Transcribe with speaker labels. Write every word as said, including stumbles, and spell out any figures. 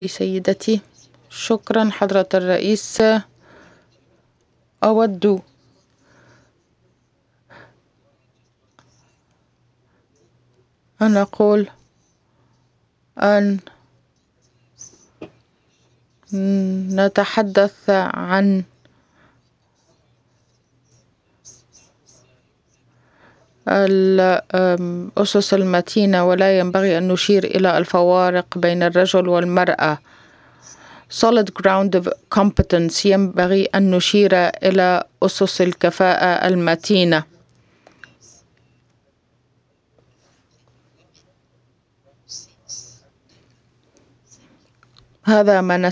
Speaker 1: سيدتي. شكرا حضرة الرئيس. أود أن أقول أن نتحدث عن الأسس المتينة، ولا ينبغي أن نشير إلى الفوارق بين الرجل والمرأة. solid ground of competence، ينبغي أن نشير إلى أسس الكفاءة المتينة. هذا ما